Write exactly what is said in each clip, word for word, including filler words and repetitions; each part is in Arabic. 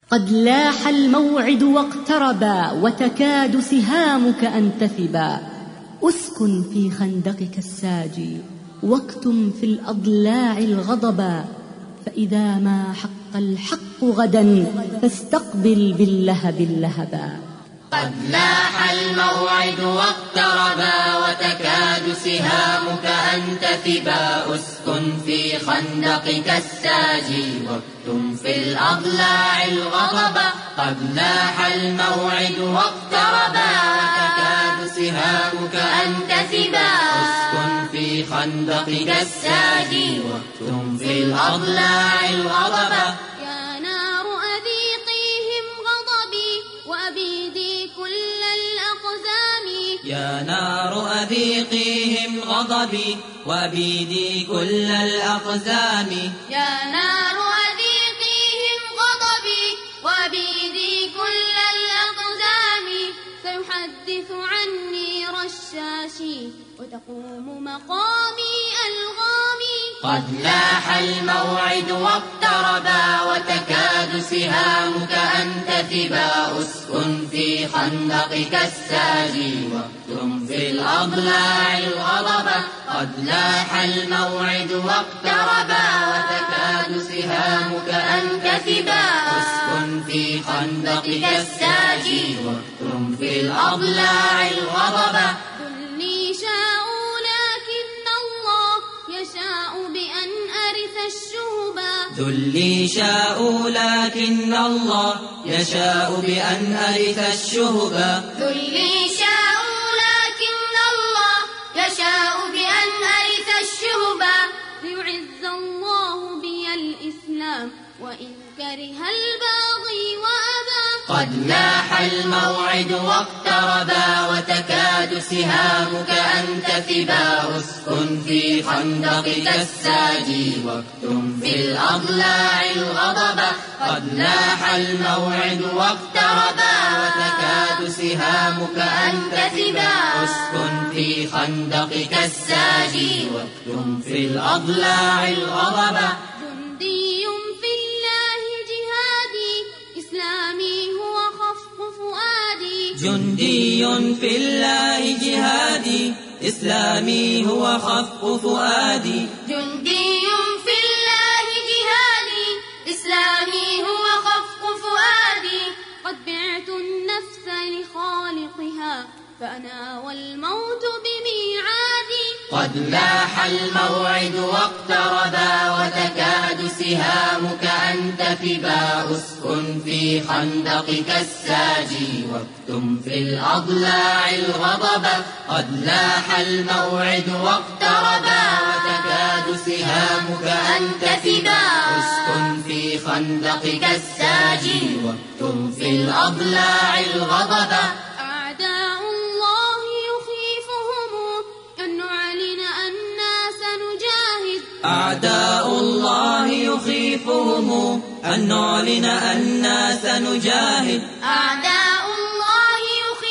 قد لاح الموعد واقتربا وتكاد سهامك أن تثبا. أسكن في خندقك الساجي واكتم في الأضلاع الغضبا. فإذا ما حق الحق غدا فاستقبل باللهب اللهبا. قد لاح الموعد واقتربا وتكاد سهامك أن تثبا. أسكن في خندقك الساجي واكتم في الأضلاع الغضبا. قد لاح الموعد واقتربا وتكاد سهامك أن تثبا. أسكن في خندقك الساجي واكتم في الأضلاع الغضبا. يا نار أذيقيهم غضبي وأبيدي كل الأقزام. يا نار أذيقيهم غضبي وأبيدي كل الأقزام. يا نار أذيقيهم غضبي وأبيدي كل الأقزام. سيحدث عني رشاشي وتقوم مقامي ألغامي. قد لاح الموعد واقتربا وتكاد سهامك أن تثبا. أسكن في خندقك الساجي واكتم في الأضلاع الغضبا. قد لاح الموعد واقتربا وتكاد سهامك أن تثبا. أسكن في خندقك الساجي واكتم في الأضلاع الغضبا. ذلي شاءوا لكن الله يشاء بأن أرث الشهبا. ذلي شاءوا لكن الله يشاء بأن أرث الشهبا. ذلي شاءوا لكن الله يشاء بأن أرث الشهبا. ليعز الله بي الإسلام وإن كره الباغي وأبى. قد لاح الموعد واقتربا وتكاد سهامك أن تثبا. أسكن في خندقك الساجي واكتم في الأضلاع الغضبا. قد لاح الموعد واقتربا وتكاد سهامك أن تثبا. أسكن في خندقك الساجي واكتم في الأضلاع الغضبا. جندي في الله جهادي إسلامي هو خفق فؤادي. جندي في الله جهادي إسلامي هو خفق فؤادي. جندي في الله جهادي إسلامي هو خفق فؤادي. قد بعت النفس لخالقها فأنا والموت بميعادي. قد لاح الموعد واقتربا وتكاد سهامك أن تثبا. أسكن في خندقك الساجي واكتم في الأضلاع الغضبا. قد لاح الموعد واقتربا وتكاد سهامك أن تثبا. أسكن في خندقك الساجي واكتم في الأضلاع الغضبا. أعداء الله يخيفهم أن نعلن أنا سنجاهد. أعداء الله يخيفهم أن نعلن أنا سنجاهد. أعداء الله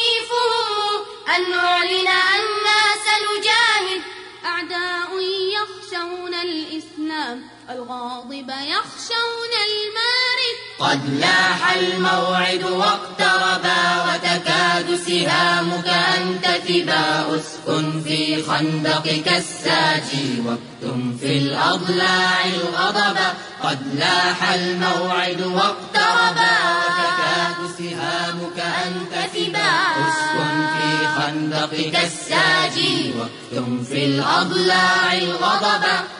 يخيفهم أن نعلن أنا سنجاهد. أعداء يخشون الإسلام الغاضب يخشون المارد. قد لاح الموعد واقتربا وتكاد سهامك أن تثبا. أسكن في خندقك الساجي واكتم في الأضلاع الغضبا. قد لاح الموعد واقتربا وتكاد سهامك أن تثبا. أسكن في خندقك الساجي واكتم في الأضلاع الغضبا.